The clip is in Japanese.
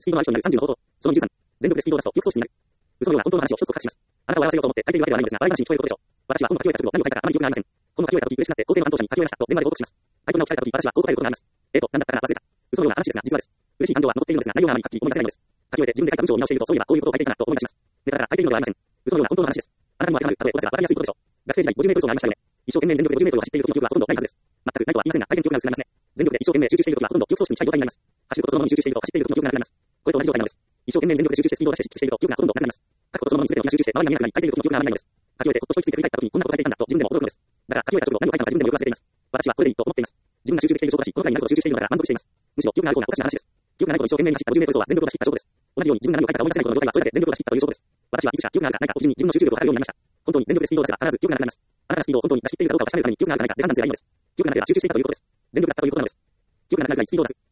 スピードの相性になる30の法則。その23、全力でスピードを出すと記憶喪失になる。嘘のような本当の話を一つお聞かせします。あなたを笑わせようと思って書いているわけではないのですが、笑い話に聞こえることでしょう。私はこの書き終えた直後、何を書いたかあまり記憶がありません。この書き終えた時嬉しくなって構成の担当者に書き終えましたと電話で報告します。タイトルが置き換えた時、私はこう答えることがあります。なんだったかな忘れた。嘘のような話ですが、実はです。嬉しい感情は残っているのですが、内容があまりはっきり思い出せないのです。書き終えて自分で書いた文章を見直していると、そういえばこういうことを書いていたなと思い出します。ネタだから書いているのではありません。嘘のような本当の話です。あなたにも当てはまる、たとえ同じが笑いやすいことでしょう。学生時代50メートル走がありましたよね。一生懸命全力で50メートルを走っている時の記憶はほとんどないはずです。全くないとは言いませんが、相手の記憶が薄くなりますね。全力で一生懸命集中している時はほとんど記憶喪失に近い状態になります。走ることそのものに集中していると走っている時の記憶がなくなります。これと同じ状態なのです。一生懸命全力で集中してスピードを出してしていると記憶がほとんどなくなります。書くことそのものに全てを集中して周りが見えなくなり、書いている時の記憶があまりないのです。書き終えてほっと一息ついて振り返った時にこんなこと書いていたんだと自分でも驚くのです。だから書き終えた直後何を書いたのか自分でもよく忘れています。私はこれでいいと思っています。自分が集中できている証拠だし、この回になるほど集中しているのだから満足しています。むしろ記憶がある方がおかしな話です。記憶がないと一生懸命に走った50メートル走は全力を出し切った証拠です。同じように自分が何を書いたか思い出せないことの状態はそれだけ全力を出し切ったという証拠です。私はいつしか記憶があるかないかを基準に自分の集中力を測るようになりました。本当に全力でスピードを出せば必ず記憶がなくなります。あなたがスピードを本当に出し切っているかどうかを確かめるために記憶があるかないか出番なんですがいいのです。記憶がなければ集中していたということです。全力だったということなのです。記憶がなくなるぐらいスピードを出す。